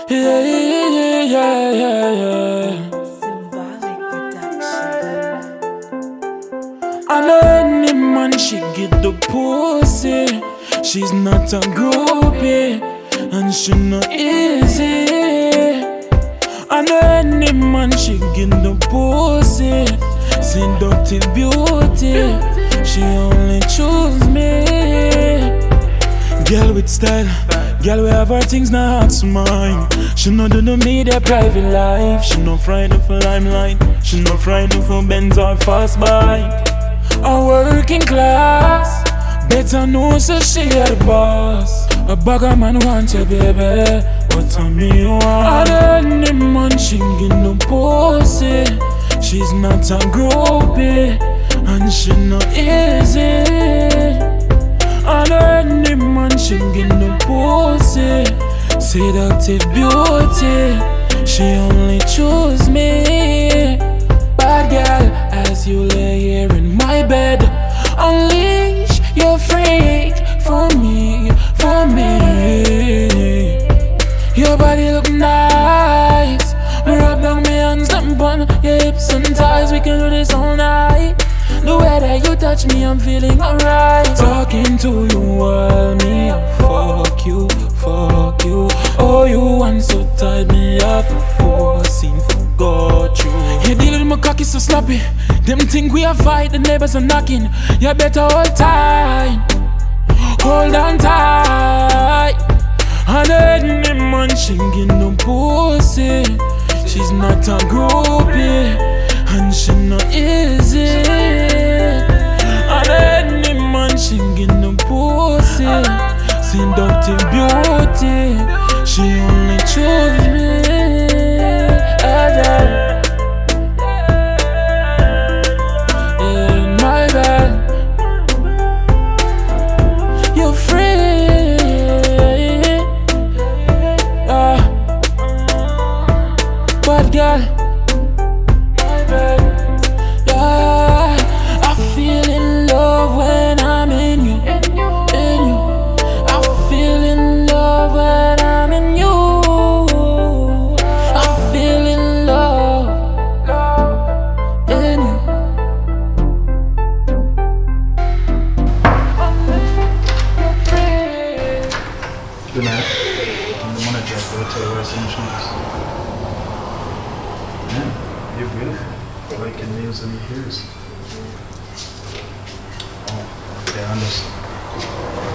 Yeah, yeah, yeah, yeah, yeah. Symbolic production. I know any man she get the pussy. She's not a groupie, and she not easy. I know any man she get the pussy. Seductive beauty, she only choose me. Girl with style, girl we have her things not to mine. She no do the media private life. She no frightened for limelight. She no frightened for Benz or fast bike. A working class, better know so she a the boss. A bugger man want you baby, but tell me you want. I don't need man she get no pussy. She's not a groupie, and she not easy. I don't need man, she get no pussy. Seductive beauty, she only choose me. Bad girl, as you lay here in my bed, unleash your freak for me, for me. Your body look nice. Me rub down my hands, them on your hips and thighs. We can do this all night. The way that you touch me, I'm feeling alright. Talking to you while me, I fuck you, fuck you. Oh, you want so tight, me off a forcing, forgot you. You deal with my cocky so sloppy. Them think we a fight, the neighbors are knocking. You better hold tight, hold on tight. And any man, she get no pussy. She's not a groupie, and she not easy. And any man she get no pussy. Seductive beauty, she only choose me. In my bed, you're free. But girl, yeah, I feel in love when I'm in you, in you. I feel in love when I'm in you. I feel in love in you. Good night. I'm the manager. I'll tell you where some shoes. Yeah, you're beautiful. Like a nails and ears. Oh, okay, I understand.